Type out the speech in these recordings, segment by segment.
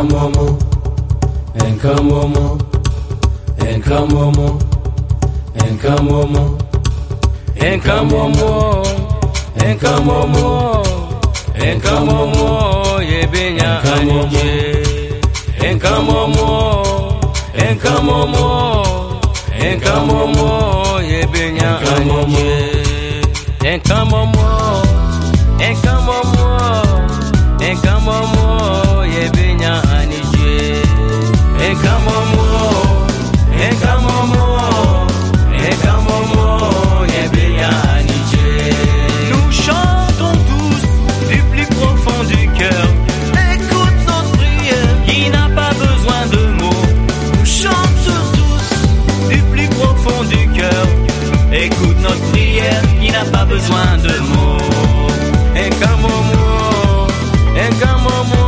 Enkamomo, Enkamomo, Enkamomo, Enkamomo, Enkamomo, Enkamomo, Enkamomo, Yebenya Anije, Enkamomo, Enkamomo, Enkamomo, Yebenya Anije, Enkamomo, Enkamomo, Enkamomo, Yebenya Anije, Enkamomo, Enkamomo, Enkamomo, Yebenya Anije. Nous chantons tous du plus profond du cœur. Écoute notre prière qui n'a pas besoin de mots. Nous chantons tous du plus profond du cœur. Écoute notre prière qui n'a pas besoin de mots. Enkamomo, Enkamomo,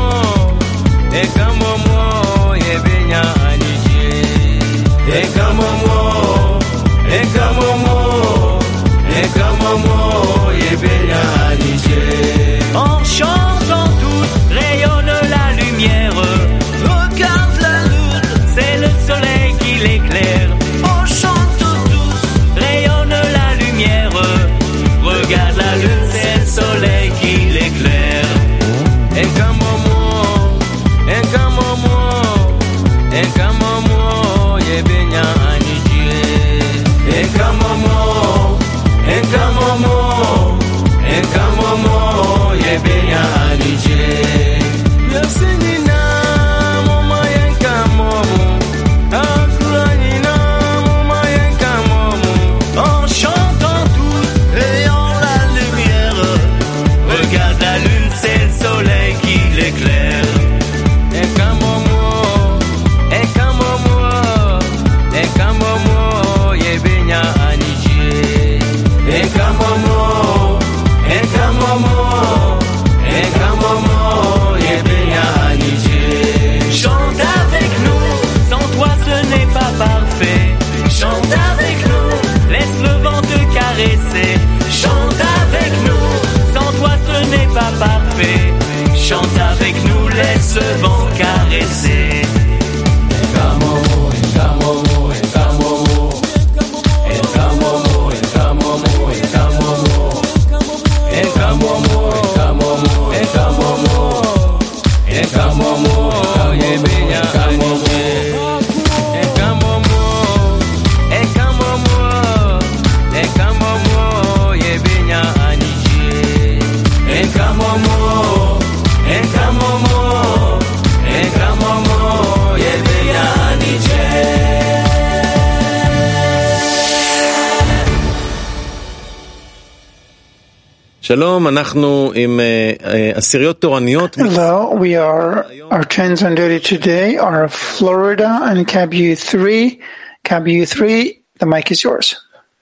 Enkamomo, Yebenya Anije. Enkamomo, Enkamomo, Enkamomo, Yebenya Anije. En chantant tous, rayonne la lumière. Regarde la lune, c'est le soleil qui l'éclaire. On chante tous, rayonne la lumière. Regarde la lune, c'est le soleil qui l'éclaire. Enkamomo, Enkamomo, Enkamomo, Yebenya Anije. Enkamomo, Enkamomo, Enkamomo, Yebenya Anije. Merci Nina, Mama Enkamomo, Akura Nina, Mama Enkamomo. En chantant tous, rayonne la lumière. Regarde la lune, c'est le soleil qui l'éclaire. Enkamomo, Enkamomo, Enkamomo, Yebenya Anije. Enkamomo, Enkamomo, Enkamomo, Yebenya Anije. Chante avec nous, sans toi ce n'est pas parfait. Chante avec nous, laisse le vent te caresser. Chante avec nous, sans toi ce n'est pas parfait. Chante avec nous, laisse le vent caresser. Enkamomo, Enkamomo, Enkamomo, Enkamomo, Enkamomo, Enkamomo, Enkamomo, Enkamomo, Enkamomo, Enkamomo, Yebenya Anije. Enkamomo, Enkamomo, Enkamomo, Yebenya Anije. Enkamomo, Enkamomo, Enkamomo, Yebenya Anije. שלום, אנחנו עם עשיריות תורניות. Hello, our trends on duty today are Florida and CABU 3. CABU 3, the mic is yours.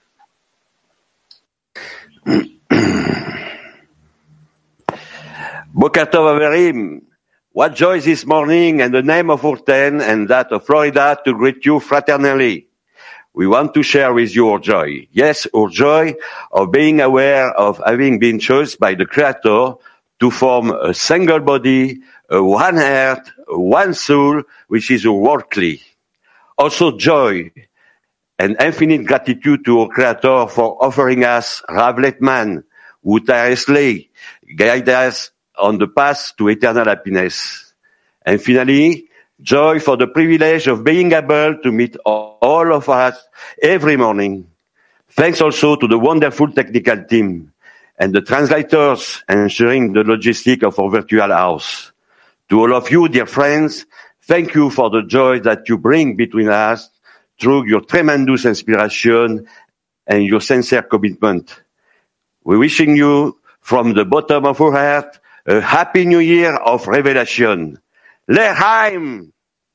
Boker Tov Averim, what joy this morning in the name of Urten and that of Florida to greet you fraternally. We want to share with you our joy. Yes, our joy of being aware of having been chosen by the Creator to form a single body, a one heart, a one soul, which is a worldly. Also joy and infinite gratitude to our Creator for offering us Rav Letman, who tirelessly guides us on the path to eternal happiness. And finally, joy for the privilege of being able to meet all of us every morning. Thanks also to the wonderful technical team and the translators ensuring the logistics of our virtual house. To all of you, dear friends, thank you for the joy that you bring between us through your tremendous inspiration and your sincere commitment. We're wishing you from the bottom of our heart a happy new year of revelation. L'Echaim!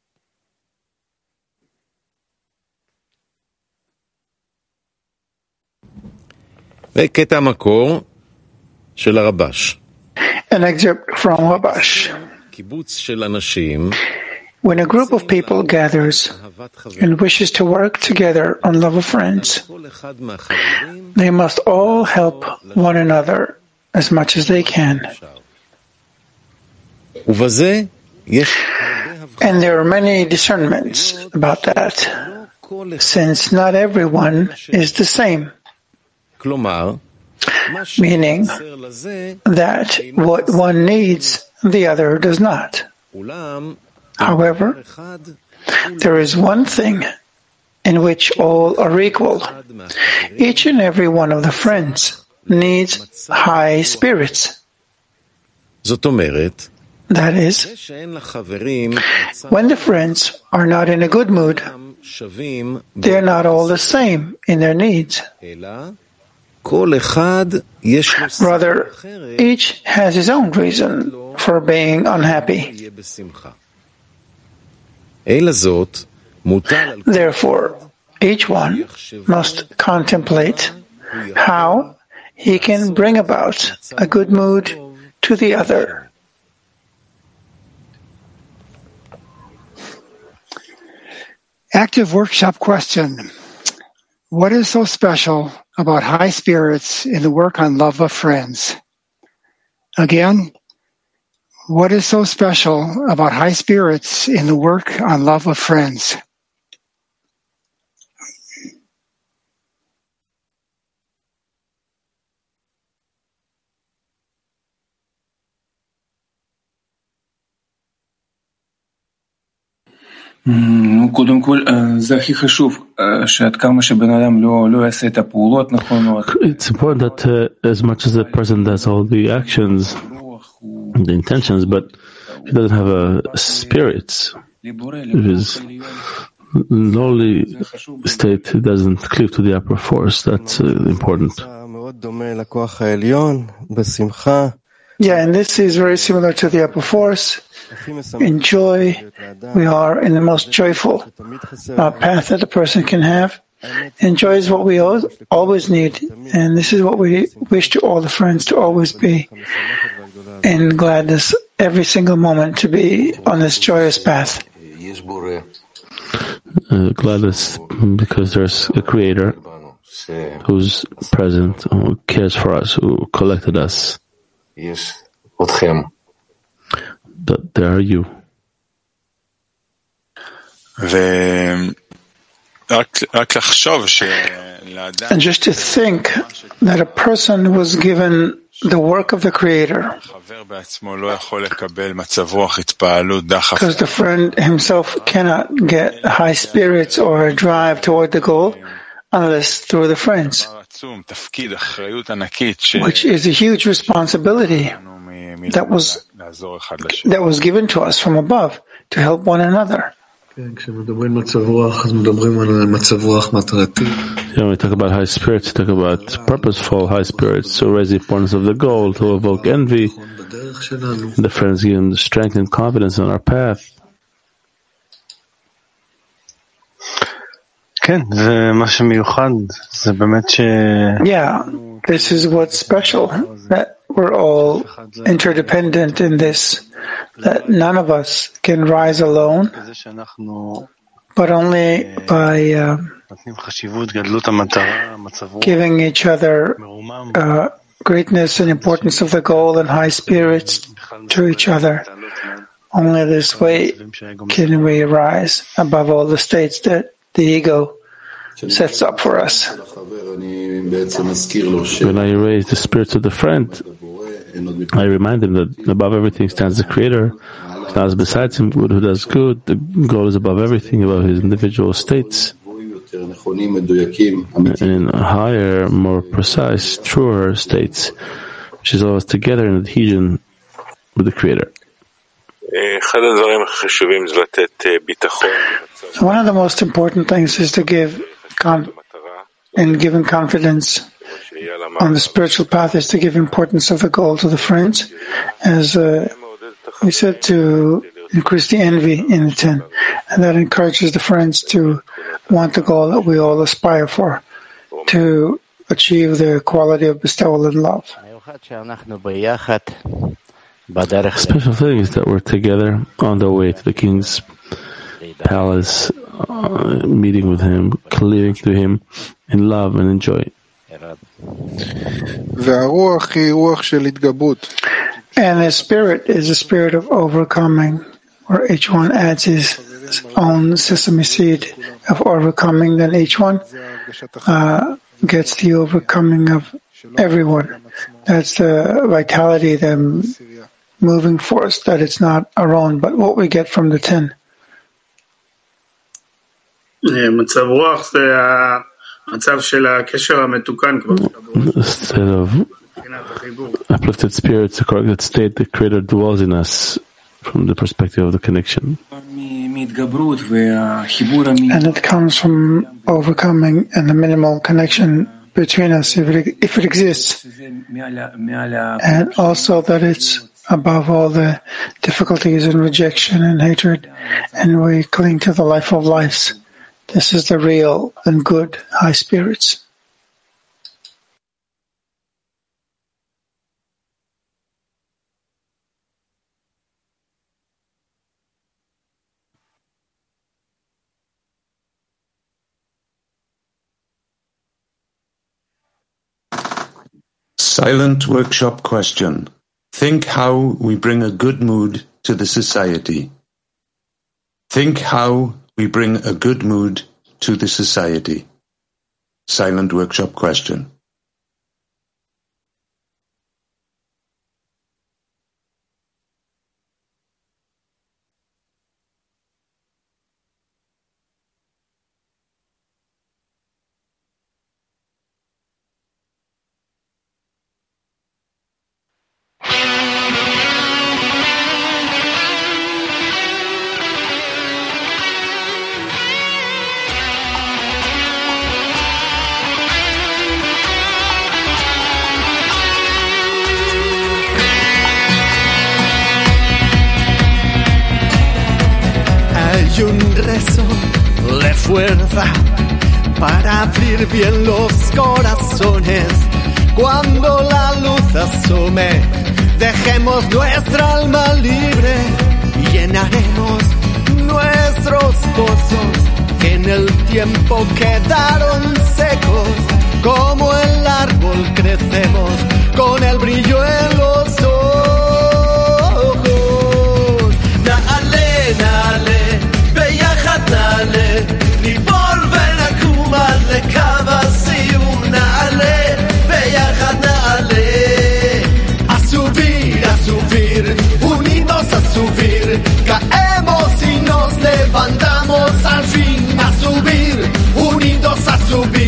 וקטע המקור של הרבש. An excerpt from Wabash. קיבוץ של אנשים When a group of people gathers and wishes to work together on love of friends, they must all help one another as much as they can. ובזה יש And there are many discernments about that, since not everyone is the same. Meaning that what one needs, the other does not. However, there is one thing in which all are equal. Each and every one of the friends needs high spirits. That is, when the friends are not in a good mood, they are not all the same in their needs. Rather, each has his own reason for being unhappy. Therefore, each one must contemplate how he can bring about a good mood to the other. Active workshop question. What is so special about high spirits in the work on love of friends? Again, what is so special about high spirits in the work on love of friends? קודם כל, זה הכי חשוב, שעד כמה שבן אדם לא יעשה את הפעולות נכונות. It's important that as much as the person does all the actions, the intentions, but he doesn't have a spirit. His lowly state doesn't cleave to the upper force. That's important. Yeah, and this is very similar to the upper force. In joy, we are in the most joyful path that a person can have. And joy is what we always need. And this is what we wish to all the friends to always be in gladness every single moment, to be on this joyous path. Gladness because there's a Creator who's present, who cares for us, who collected us. That there are you. And just to think that a person was given the work of the Creator, because the friend himself cannot get high spirits or a drive toward the goal unless through the friends, which is a huge responsibility that was given to us from above to help one another. When we talk about high spirits, we talk about purposeful high spirits to raise the importance of the goal, to evoke envy. The friends give them the strength and confidence on our path. Yeah, this is what's special, that we're all interdependent in this, that none of us can rise alone, but only by giving each other greatness and importance of the goal and high spirits to each other. Only this way can we rise above all the states that the ego sets up for us. When I raise the spirits of the friend, I remind him that above everything stands the Creator. Stands besides him who does good. The goal is above everything, above his individual states. In higher, more precise, truer states, which is always together in adhesion with the Creator. One of the most important things is to give in giving confidence on the spiritual path is to give importance of the goal to the friends, as we said, to increase the envy in the ten, and that encourages the friends to want the goal that we all aspire for, to achieve the quality of bestowal and love. The special thing is that we're together on the way to the King's palace, meeting with him, cleaving to him in love and in joy. And the spirit is a spirit of overcoming. where each one adds his own sesame seed of overcoming, then each one gets the overcoming of everyone. That's the vitality, the moving force, that it's not our own, but what we get from the 10. Instead of uplifted spirits, the corrected state, the Creator dwells in us from the perspective of the connection. And it comes from overcoming and the minimal connection between us, if it exists. And also that it's above all the difficulties and rejection and hatred, and we cling to the life of lives. This is the real and good high spirits. Silent workshop question. Think how we bring a good mood to the society. Think how we bring a good mood to the society. Silent workshop question. Hay un rezo de fuerza para abrir bien los corazones. Cuando la luz asome, dejemos nuestra alma libre y llenaremos nuestros pozos que en el tiempo quedaron secos. Como el árbol crecemos con el brillo en los ojos. Na'ale, na'ale, ביחד נעלה, ניפול ונקום עד לקו הסיום. נעלה, ביחד נעלה. A subir, unidos a subir, caemos y nos levantamos al fin. A subir, unidos a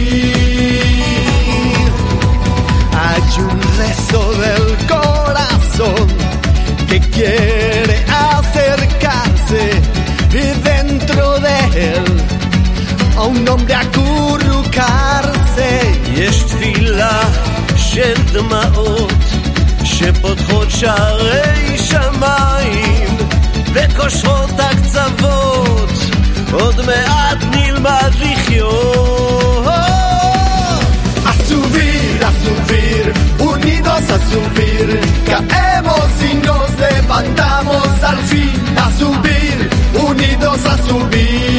subir. Hay un rezo del corazón que quiere acercarse y dentro de él a un hombre acurrucarse. יש תפילה של דמעות שפותחות שערי שמיים וקושרות הקצוות, עוד מעט נלמד לחיות. A subir, unidos a subir, caemos y nos levantamos al fin. A subir, unidos a subir.